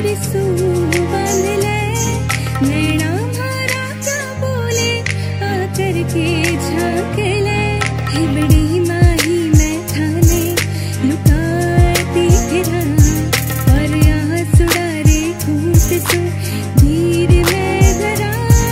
सू बांध ले, नैना मारा क्या बोले आकर के झांक ले। बड़ी माही मैं थाने लुकाती फिरा, और यहाँ सुड़ारे कूट सो धीर में जरा।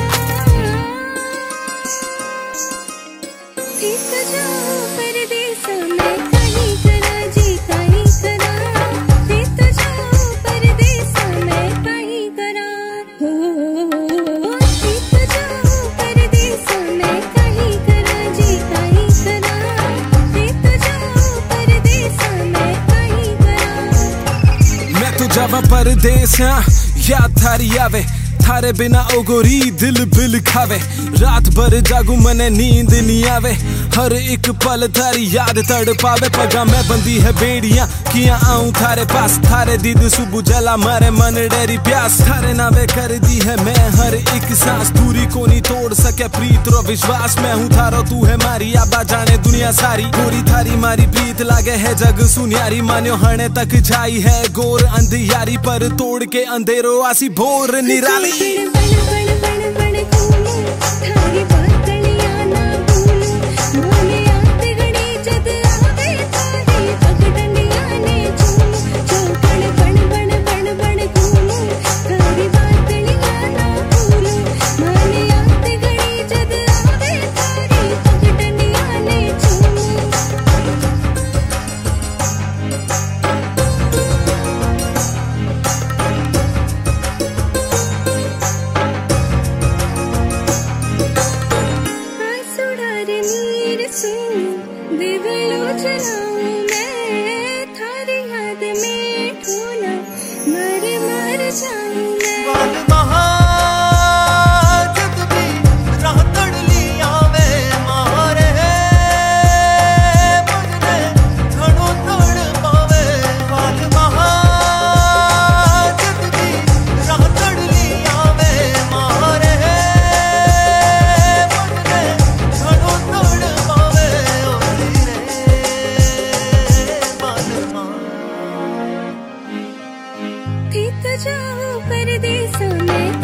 ठीक जाओ परदेसा मैं कहीं करा जी कहीं करा, ठीक जाओ परदेसा मैं कहीं करा। हो ठीक जाओ परदेसा मैं कहीं करा जी कहीं करा, ठीक जाओ परदेसा मैं कहीं करा। मैं तो जावा परदेस याद थारी आवे, थारे बिना ओ गोरी दिल बिल खावे। रात भर जागू मने नींद नहीं आवे, हर एक पल थारी याद तड़ पावे। पगा मैं बंदी है बेड़ियां किया आऊं थारे पास, थारे दीद सुबह जला मारे मन डेरी प्यास। थारे नावे कर दी है मैं हर एक सांस, दूरी को नहीं तोड़ सके प्रीत रो विश्वास। मैं हूँ थारो तू है मारी, आबा जाने दुनिया सारी। गोरी थारी मारी प्रीत लागे है जग सुनियारी, मान्यो हने तक जाई है गोर अंधियारी। पर तोड़ के अंधेरो आसी भोर निराली। दिवलो जलाऊं मैं थारी याद में ढूंढा, मर मर जाऊं मैं। ठीक जाओ परदेसा मैं